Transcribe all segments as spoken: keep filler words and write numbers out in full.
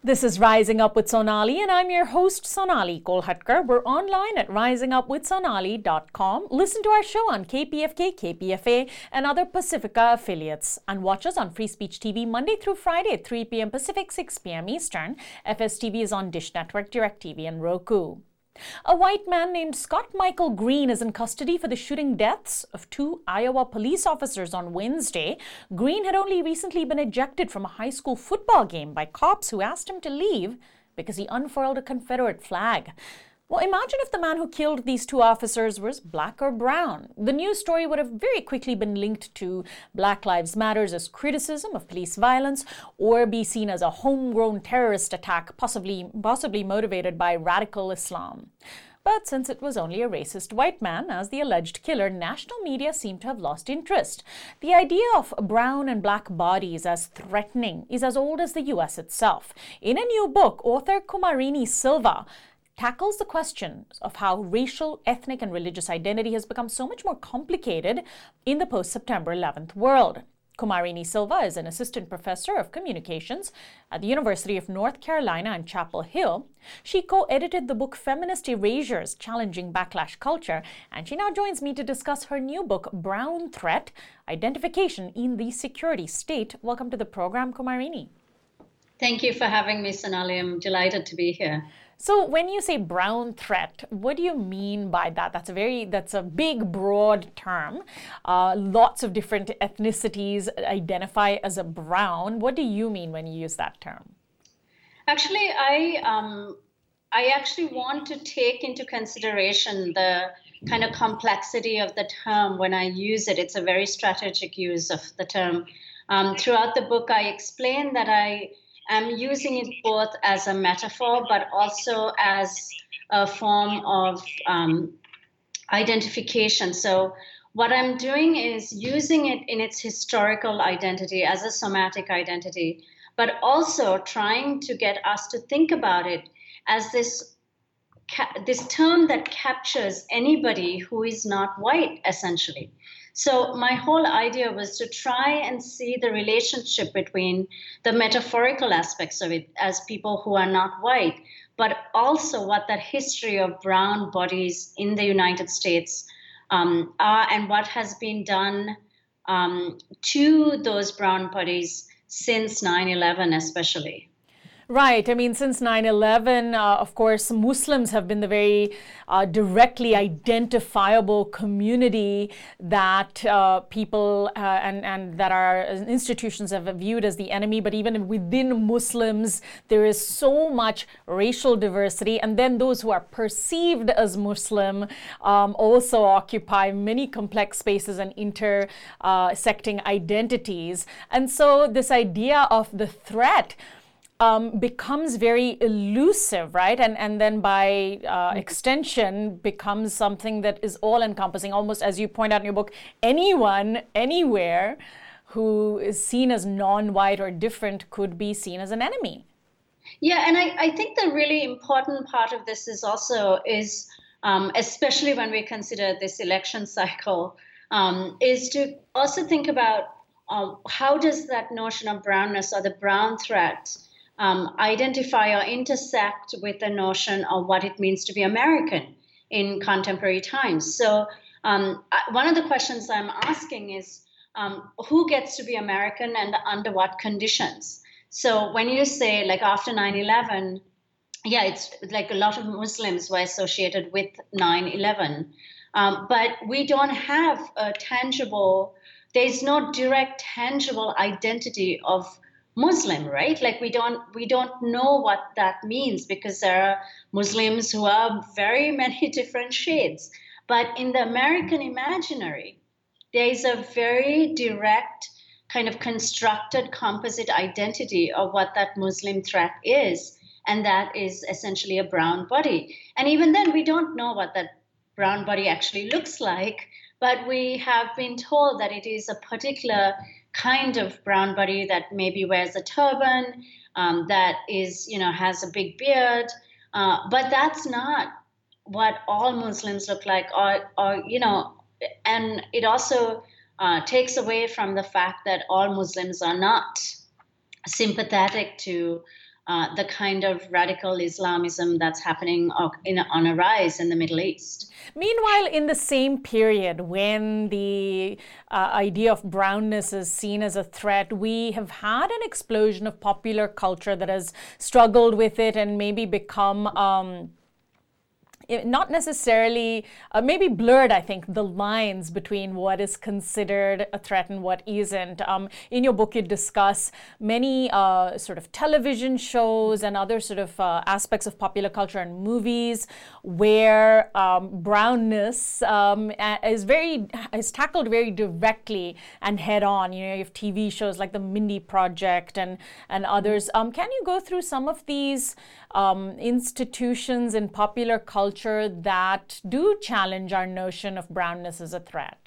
This is Rising Up with Sonali, and I'm your host, Sonali Kolhatkar. We're online at rising up with sonali dot com. Listen to our show on K P F K, K P F A, and other Pacifica affiliates. And watch us on Free Speech T V Monday through Friday at three p.m. Pacific, six p.m. Eastern. F S T V is on Dish Network, DirecTV, and Roku. A white man named Scott Michael Green is in custody for the shooting deaths of two Iowa police officers on Wednesday. Green had only recently been ejected from a high school football game by cops who asked him to leave because he unfurled a Confederate flag. Well, imagine if the man who killed these two officers was black or brown. The news story would have very quickly been linked to Black Lives Matter's criticism of police violence or be seen as a homegrown terrorist attack, possibly, possibly motivated by radical Islam. But since it was only a racist white man as the alleged killer, national media seemed to have lost interest. The idea of brown and black bodies as threatening is as old as the U S itself. In a new book, author Kumarini Silva tackles the question of how racial, ethnic, and religious identity has become so much more complicated in the post-September eleventh world. Kumarini Silva is an assistant professor of communications at the University of North Carolina in Chapel Hill. She co-edited the book Feminist Erasures, Challenging Backlash Culture, and she now joins me to discuss her new book, Brown Threat, Identification in the Security State. Welcome to the program, Kumarini. Thank you for having me, Sonali. I'm delighted to be here. So when you say brown threat, what do you mean by that? That's a very, that's a big, broad term. Uh, lots of different ethnicities identify as a brown. What do you mean when you use that term? Actually, I um, I actually want to take into consideration the kind of complexity of the term when I use it. It's a very strategic use of the term. Um, throughout the book, I explain that I I'm using it both as a metaphor, but also as a form of um, identification. So what I'm doing is using it in its historical identity as a somatic identity, but also trying to get us to think about it as this this term that captures anybody who is not white, essentially. So my whole idea was to try and see the relationship between the metaphorical aspects of it as people who are not white, but also what that history of brown bodies in the United States um, are and what has been done um, to those brown bodies since nine eleven especially. Right. I mean, since nine eleven, uh, of course, Muslims have been the very uh, directly identifiable community that uh, people uh, and, and that our institutions have viewed as the enemy. But even within Muslims, there is so much racial diversity. And then those who are perceived as Muslim um, also occupy many complex spaces and intersecting uh, identities. And so this idea of the threat Um, becomes very elusive, right? And and then by uh, extension becomes something that is all-encompassing, almost as you point out in your book, anyone, anywhere who is seen as non-white or different could be seen as an enemy. Yeah, and I, I think the really important part of this is also is, um, especially when we consider this election cycle, um, is to also think about um, how does that notion of brownness or the brown threat Um, identify or intersect with the notion of what it means to be American in contemporary times. So um, one of the questions I'm asking is, um, who gets to be American and under what conditions? So when you say, like, after nine eleven, yeah, it's like a lot of Muslims were associated with nine eleven. Um, but we don't have a tangible, there's no direct tangible identity of Muslim, right? Like we don't we don't know what that means because there are Muslims who are very many different shades. But in the American imaginary, there is a very direct kind of constructed composite identity of what that Muslim threat is, and that is essentially a brown body. And even then, we don't know what that brown body actually looks like, but we have been told that it is a particular kind of brown body that maybe wears a turban, um, that is, you know, has a big beard. Uh, but that's not what all Muslims look like, or, or you know, and it also uh, takes away from the fact that all Muslims are not sympathetic to uh, the kind of radical Islamism that's happening in, on a rise in the Middle East. Meanwhile, in the same period, when the uh, idea of brownness is seen as a threat, we have had an explosion of popular culture that has struggled with it and maybe become um, not necessarily, uh, maybe blurred, I think, the lines between what is considered a threat and what isn't. Um, in your book, you discuss many uh, sort of television shows and other sort of uh, aspects of popular culture and movies where um, brownness um, is very is tackled very directly and head on. You know, you have T V shows like The Mindy Project and and others. Um, can you go through some of these um, institutions in popular culture that do challenge our notion of brownness as a threat?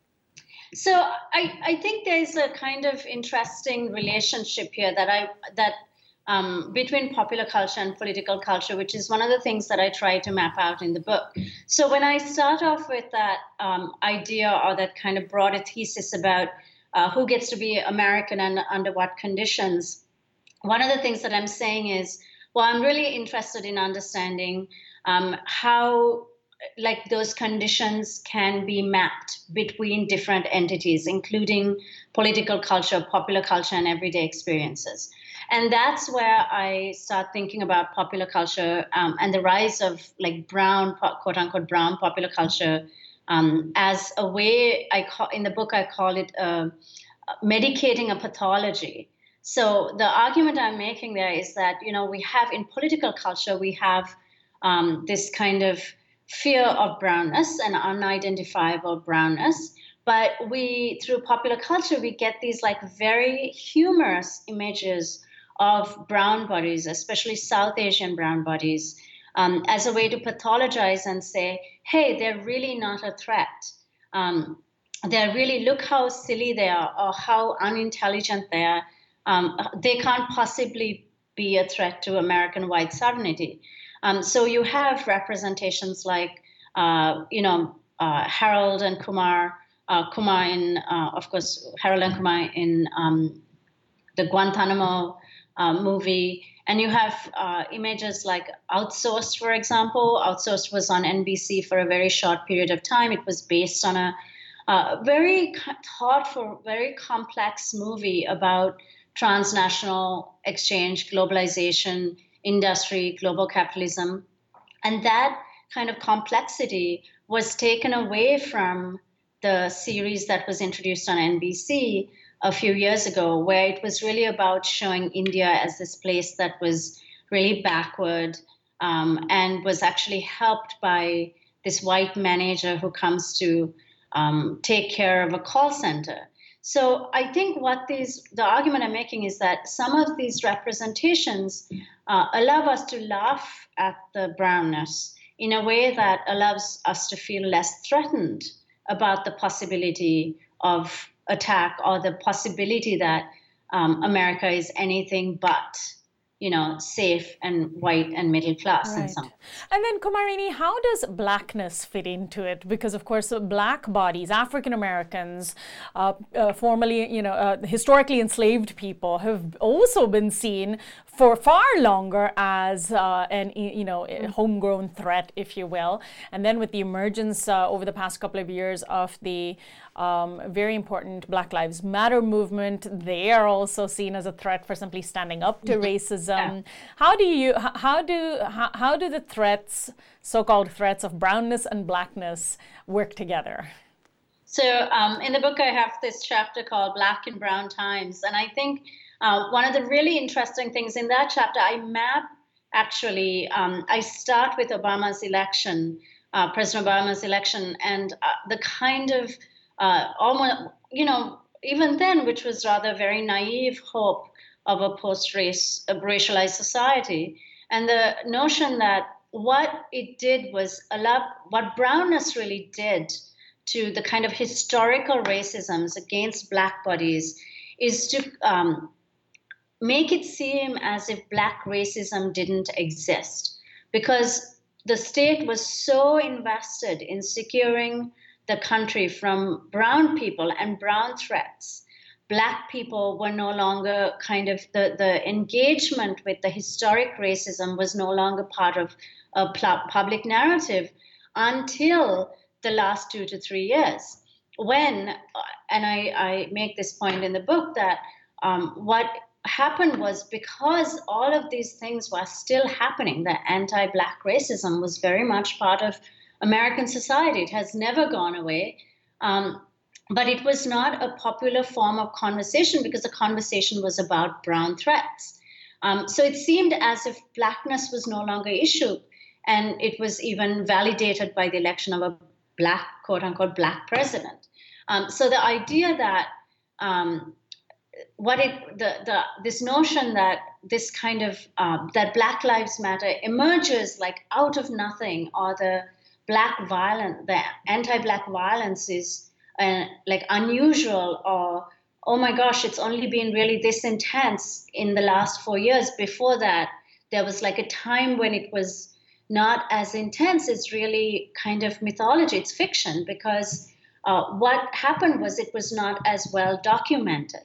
So I, I think there's a kind of interesting relationship here that I that um, between popular culture and political culture, which is one of the things that I try to map out in the book. So when I start off with that um, idea or that kind of broader thesis about uh, who gets to be American and under what conditions, one of the things that I'm saying is, well, I'm really interested in understanding Um, how like those conditions can be mapped between different entities, including political culture, popular culture, and everyday experiences. And that's where I start thinking about popular culture um, and the rise of like brown, quote unquote, brown popular culture um, as a way, I call, in the book, I call it uh, medicating a pathology. So the argument I'm making there is that, you know, we have in political culture, we have Um, this kind of fear of brownness and unidentifiable brownness. But we, through popular culture, we get these like very humorous images of brown bodies, especially South Asian brown bodies, um, as a way to pathologize and say, hey, they're really not a threat. Um, they're really, look how silly they are or how unintelligent they are. Um, they can't possibly be a threat to American white sovereignty. Um, so you have representations like, uh, you know, uh, Harold and Kumar, uh, Kumar in, uh, of course, Harold and Kumar in um, the Guantanamo uh, movie. And you have uh, images like Outsourced, for example. Outsourced was on N B C for a very short period of time. It was based on a uh, very thoughtful, very complex movie about transnational exchange, globalization, industry, global capitalism. And that kind of complexity was taken away from the series that was introduced on N B C a few years ago, where it was really about showing India as this place that was really backward um, and was actually helped by this white manager who comes to um, take care of a call center. So I think what these, the argument I'm making is that some of these representations uh, allow us to laugh at the brownness in a way that allows us to feel less threatened about the possibility of attack or the possibility that um, America is anything but, you know, safe and white and middle class. Right. And so. And then, Kumarini, how does blackness fit into it? Because, of course, black bodies, African Americans, uh, uh, formerly, you know, uh, historically enslaved people have also been seen for far longer as uh, an, you know, homegrown threat, if you will. And then with the emergence uh, over the past couple of years of the um, very important Black Lives Matter movement, they are also seen as a threat for simply standing up to racism. Yeah. How do you, how do, how, how do the threats, so-called threats of brownness and blackness work together? So um, in the book, I have this chapter called Black and Brown Times. And I think uh, one of the really interesting things in that chapter, I map actually, um, I start with Obama's election, uh, President Obama's election, and uh, the kind of uh, almost, you know, even then, which was rather very naive hope of a post-race, a racialized society. And the notion that what it did was allow, what brownness really did to the kind of historical racisms against Black bodies is to um, make it seem as if Black racism didn't exist, because the state was so invested in securing the country from brown people and brown threats Black people were no longer kind of the, the engagement with the historic racism was no longer part of a public narrative until the last two to three years. When, and I, I make this point in the book, that um, what happened was, because all of these things were still happening, the anti-Black racism was very much part of American society. It has never gone away. Um, but it was not a popular form of conversation because the conversation was about brown threats. Um, so it seemed as if Blackness was no longer issue, and it was even validated by the election of a Black, quote unquote, Black president. Um, so the idea that um, what it the the this notion that this kind of uh, that Black Lives Matter emerges like out of nothing, or the Black violence, the anti-Black violence is uh, like unusual, or oh my gosh, it's only been really this intense in the last four years. Before that, there was like a time when it was not as intense. It's really kind of mythology. It's fiction, because uh, what happened was it was not as well documented.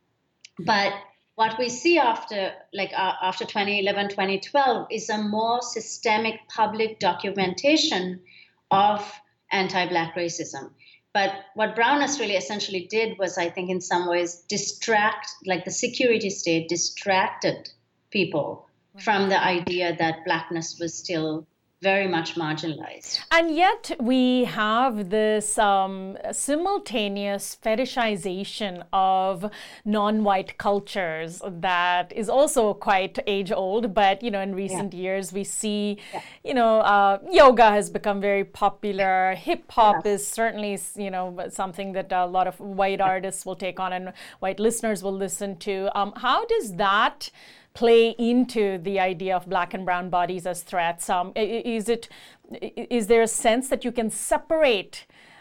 But what we see after, like uh, after twenty eleven, twenty twelve, is a more systemic public documentation of anti-Black racism. But what brownness really essentially did was, I think, in some ways, distract, like the security state distracted people right. from the idea that Blackness was still very much marginalized. And yet we have this um, simultaneous fetishization of non-white cultures that is also quite age-old, but, you know, in recent yeah. years we see, yeah. you know, uh, yoga has become very popular. Hip-hop yes. is certainly, you know, something that a lot of white artists will take on and white listeners will listen to. Um, how does that play into the idea of Black and brown bodies as threats? Um, is it, is there a sense that you can separate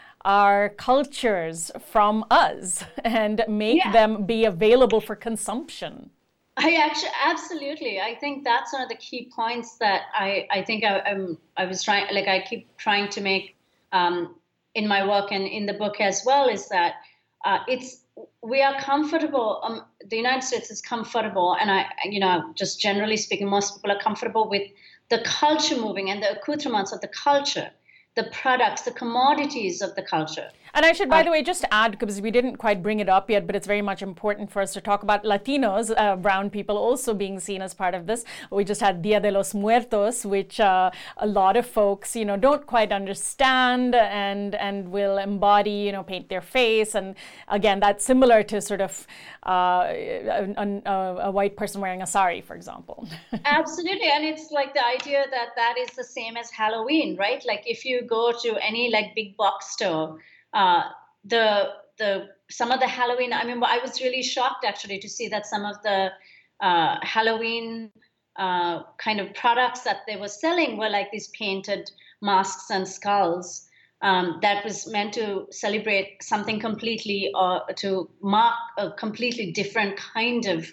our cultures from us and make yeah. them be available for consumption? I actually, absolutely. I think that's one of the key points that I, I think I, I'm, I was trying, like I keep trying to make um, in my work and in the book as well, is that uh, it's, we are comfortable, um, the United States is comfortable, and I, you know, just generally speaking, most people are comfortable with the culture moving and the accoutrements of the culture, the products, the commodities of the culture. And I should, by the way, just add, because we didn't quite bring it up yet, but it's very much important for us to talk about Latinos, uh, brown people also being seen as part of this. We just had Dia de los Muertos, which uh, a lot of folks, you know, don't quite understand and and will embody, you know, paint their face. And again, that's similar to sort of uh, a, a, a white person wearing a sari, for example. Absolutely. And it's like the idea that that is the same as Halloween, right? Like if you go to any like big box store, Uh, the the some of the Halloween, I mean, I was really shocked actually to see that some of the uh, Halloween uh, kind of products that they were selling were like these painted masks and skulls um, that was meant to celebrate something completely or uh, to mark a completely different kind of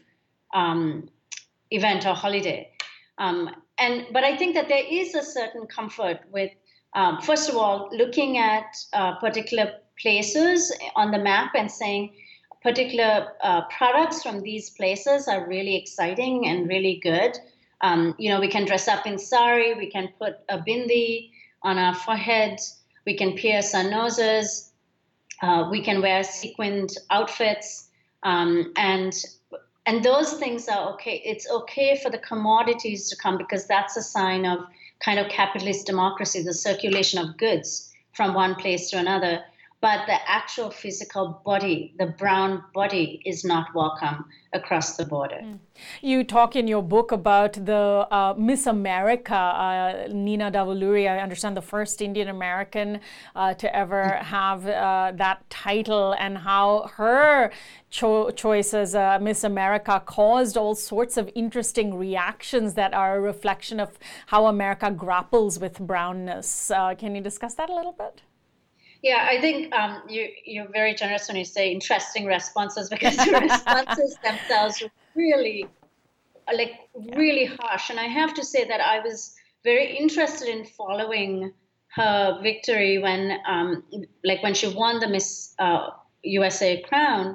um, event or holiday. Um, and but I think that there is a certain comfort with Um, first of all, looking at uh, particular places on the map and saying particular uh, products from these places are really exciting and really good. Um, you know, we can dress up in sari, we can put a bindi on our foreheads, we can pierce our noses, uh, we can wear sequined outfits, um, and and those things are okay. It's okay for the commodities to come because that's a sign of kind of capitalist democracy, the circulation of goods from one place to another. But the actual physical body, the brown body, is not welcome across the border. Mm. You talk in your book about the uh, Miss America, uh, Nina Davuluri, I understand the first Indian American uh, to ever have uh, that title, and how her cho- choice as uh, Miss America caused all sorts of interesting reactions that are a reflection of how America grapples with brownness. Uh, can you discuss that a little bit? Yeah, I think um, you, you're very generous when you say interesting responses, because the responses themselves were really, like, really harsh. And I have to say that I was very interested in following her victory when, um, like, when she won the Miss uh, U S A crown.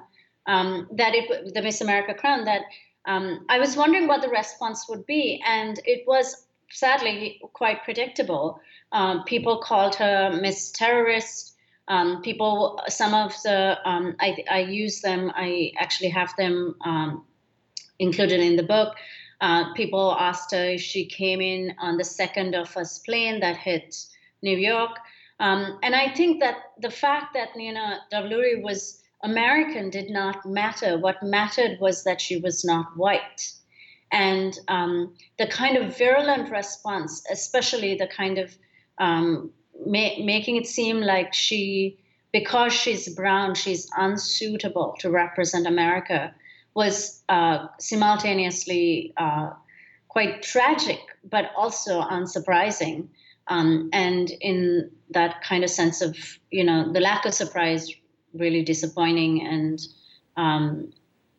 um, that it, the Miss America crown, that um, I was wondering what the response would be. And it was sadly quite predictable. Um, people called her Miss Terrorist. Um, people, some of the, um, I, I use them, I actually have them um, included in the book. Uh, people asked her if she came in on the second or first plane that hit New York. Um, and I think that the fact that Nina Davluri was American did not matter. What mattered was that she was not white. And um, the kind of virulent response, especially the kind of um, ma- making it seem like she, because she's brown, she's unsuitable to represent America, was uh, simultaneously uh, quite tragic, but also unsurprising. Um, and in that kind of sense of, you know, the lack of surprise, really disappointing. And um,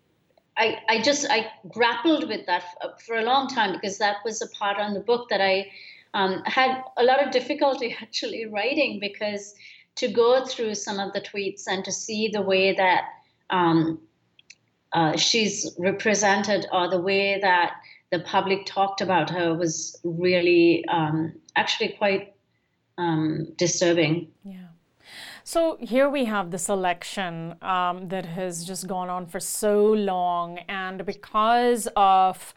I, I just, I grappled with that for a long time, because that was a part on the book that I um, had a lot of difficulty actually writing, because to go through some of the tweets and to see the way that um, uh, she's represented, or the way that the public talked about her, was really um, actually quite um, disturbing. Yeah. So here we have this election um, that has just gone on for so long, and because of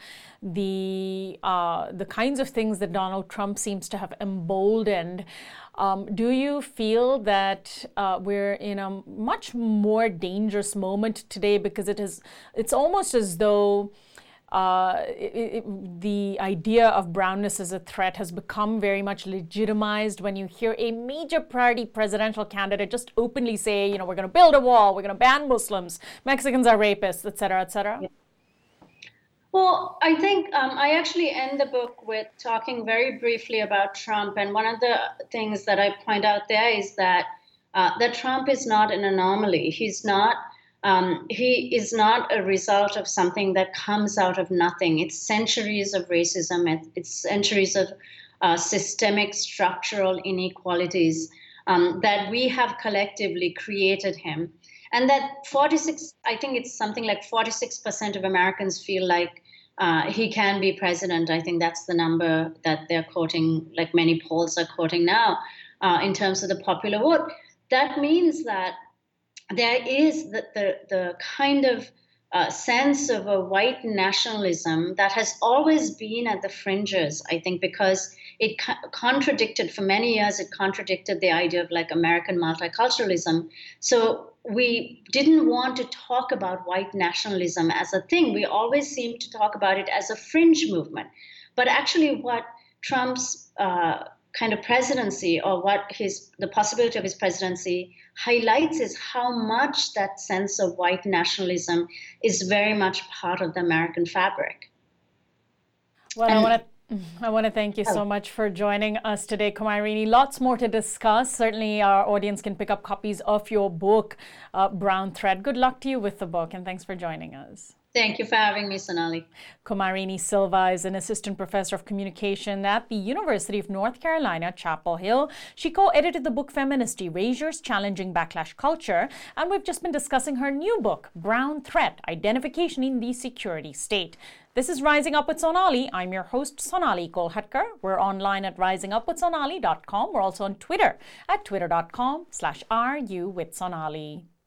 the uh, the kinds of things that Donald Trump seems to have emboldened, um, do you feel that uh, we're in a much more dangerous moment today? Because it is, it's almost as though Uh, it, it, the idea of brownness as a threat has become very much legitimized when you hear a major party presidential candidate just openly say, you know, we're going to build a wall, we're going to ban Muslims, Mexicans are rapists, et cetera, et cetera. Yeah. Well, I think um, I actually end the book with talking very briefly about Trump. And one of the things that I point out there is that uh, that Trump is not an anomaly. He's not Um, he is not a result of something that comes out of nothing. It's centuries of racism. It's centuries of uh, systemic structural inequalities um, that we have collectively created him. And that forty-six, I think it's something like forty-six percent of Americans feel like uh, he can be president. I think that's the number that they're quoting, like many polls are quoting now, uh, in terms of the popular vote. That means that there is the, the, the kind of uh, sense of a white nationalism that has always been at the fringes, I think, because it co- contradicted, for many years, it contradicted the idea of like American multiculturalism. So we didn't want to talk about white nationalism as a thing. We always seemed to talk about it as a fringe movement. But actually what Trump's uh, kind of presidency, or what his the possibility of his presidency highlights, is how much that sense of white nationalism is very much part of the American fabric. Well, and I want to I want to thank you so much for joining us today, Kumarini. Lots more to discuss. Certainly our audience can pick up copies of your book, uh, Brown Thread. Good luck to you with the book, and thanks for joining us. Thank you for having me, Sonali. Kumarini Silva is an assistant professor of communication at the University of North Carolina, Chapel Hill. She co-edited the book Feminist Erasures, Challenging Backlash Culture, and we've just been discussing her new book, Brown Threat, Identification in the Security State. This is Rising Up with Sonali. I'm your host, Sonali Kolhatkar. We're online at rising up with sonali dot com. We're also on Twitter at twitter dot com slash R U with Sonali.